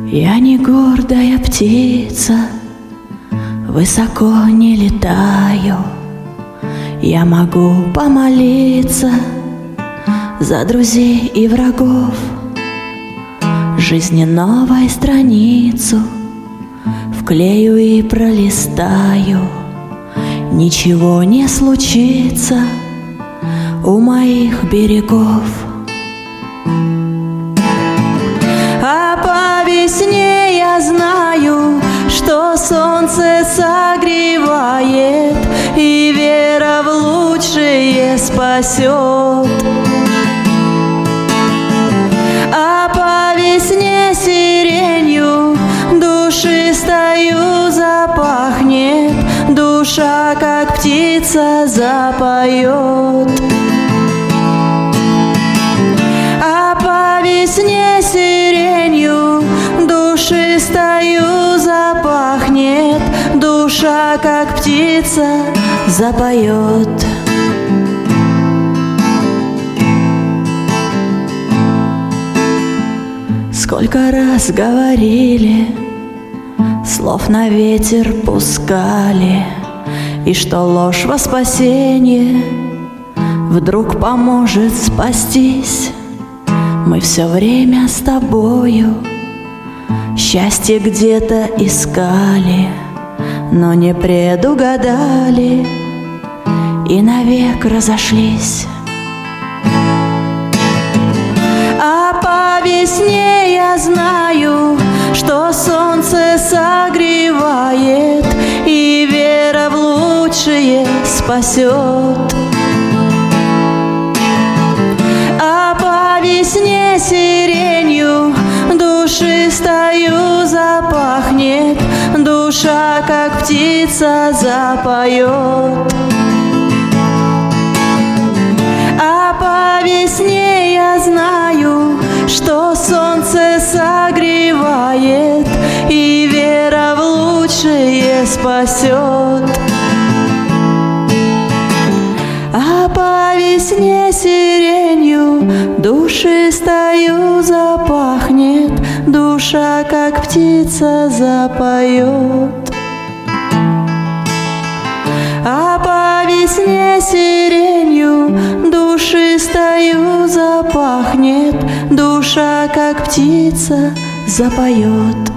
Я не гордая птица, высоко не летаю. Я могу помолиться за друзей и врагов, жизни новой страницу вклею и пролистаю. Ничего не случится у моих берегов. А по весне я знаю, что солнце согревает, и вера в лучшее спасет. А по весне сиренью душистою запахнет, душа, как птица, запоет. А по весне сиренью душистою запахнет, душа, как птица, запоет. Сколько раз говорили, слов на ветер пускали, и что ложь во спасение вдруг поможет спастись. Мы все время с тобою счастье где-то искали, но не предугадали и навек разошлись. А по весне я знаю, что солнце согревает, и вера в лучшее спасет. А по весне сиренью душистою запахнет, душа, как птица, запоет. А по весне я знаю, что солнце согревает, и вера в лучшее спасет. А по весне сиренью душистою запахнет, душа, как птица, запоет. А по весне сиренью душистою запахнет, душа, как птица, запоет.